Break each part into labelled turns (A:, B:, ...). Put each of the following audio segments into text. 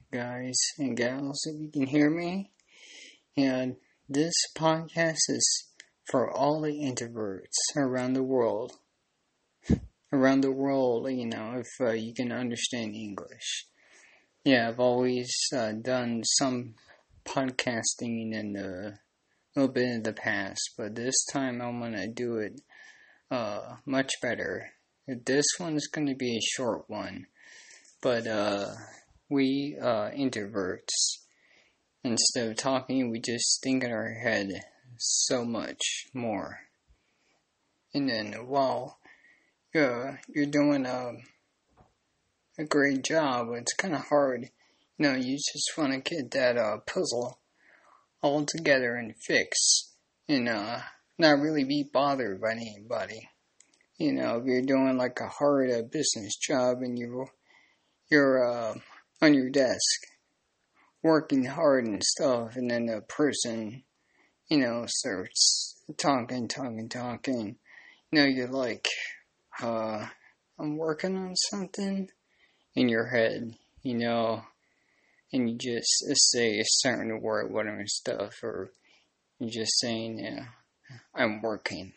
A: guys and gals, if you can hear me. And this podcast is for all the introverts around the world. Around the world, if you can understand English. Yeah, I've always done some podcasting in a little bit in the past, but this time I'm going to do it much better. This one's going to be a short one, but we introverts, instead of talking, we just think in our head so much more. And then while you're doing a great job, it's kind of hard. You just want to get that puzzle all together and fix, and not really be bothered by anybody. If you're doing like a hard business job and you're on your desk working hard and stuff, and then a person, starts talking. You're like, I'm working on something in your head, and you just say a certain word, whatever stuff, or you're just saying, I'm working.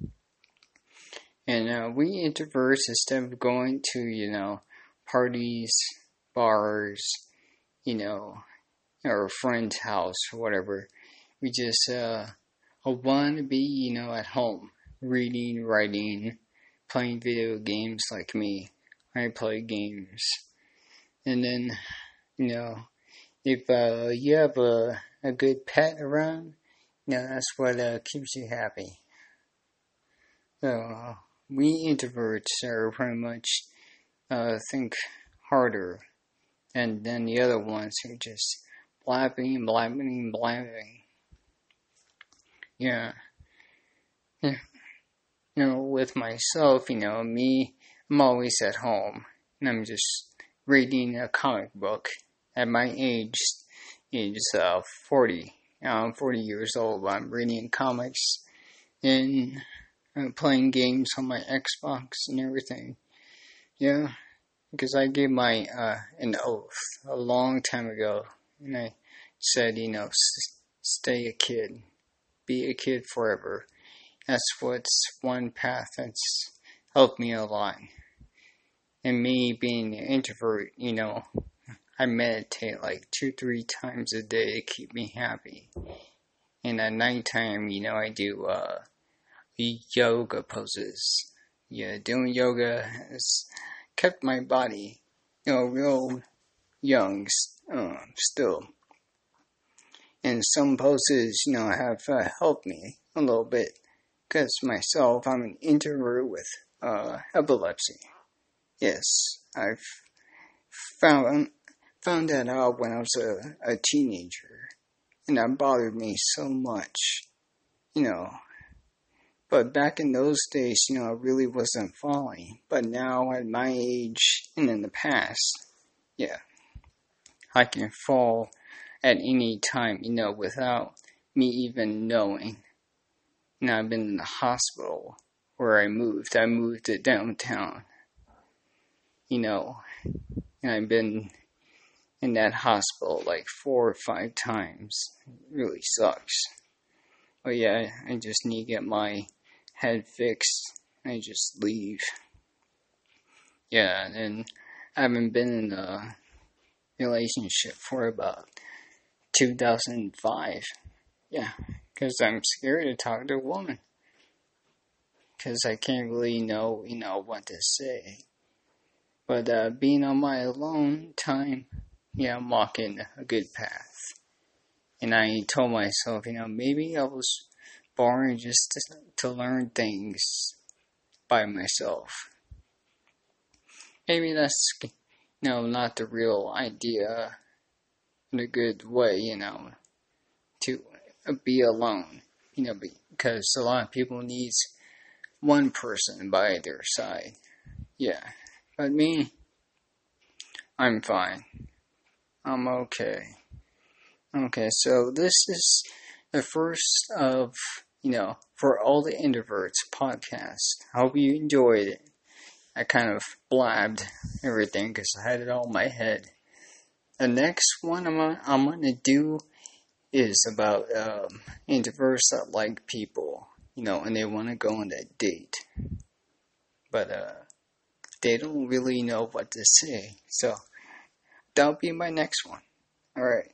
A: And we introverts, instead of going to, parties, bars, or a friend's house or whatever, we just want to be, at home, reading, writing, playing video games like me. I play games. And then, if you have a good pet around, that's what keeps you happy. So, we introverts are pretty much think harder than the other ones who just blabbing. Yeah. With myself, me, I'm always at home, and I'm just reading a comic book. At my age is 40. I'm 40 years old, but I'm reading comics and playing games on my Xbox and everything. Yeah, because I gave my an oath a long time ago, and I said, stay a kid, be a kid forever. That's what's one path that's helped me a lot. And me being an introvert, I meditate like 2-3 times a day to keep me happy. And at nighttime, I do yoga poses. Yeah, doing yoga has kept my body, real young still. And some poses, have helped me a little bit. Because myself, I'm an introvert with epilepsy. Yes, I've found that out when I was a teenager. And that bothered me so much, But back in those days, I really wasn't falling. But now at my age and in the past, yeah, I can fall at any time, without me even knowing. And I've been in the hospital where I moved. I moved to downtown, and I've been in that hospital like 4 or 5 times. It really sucks. But yeah, I just need to get my head fixed. I just leave. Yeah, and I haven't been in a relationship for about 2005. Yeah, because I'm scared to talk to a woman. Because I can't really know, what to say. But being on my alone time, yeah, I'm walking a good path. And I told myself, maybe I was born just to learn things by myself. Maybe that's, not the real idea in a good way, to be alone. Because a lot of people need one person by their side. Yeah. But me, I'm fine. I'm okay. Okay, so this is the first of, For All the Introverts podcast. I hope you enjoyed it. I kind of blabbed everything because I had it all in my head. the next one I'm gonna do is about introverts that like people, and they want to go on a date, but they don't really know what to say. So that'll be my next one. All right.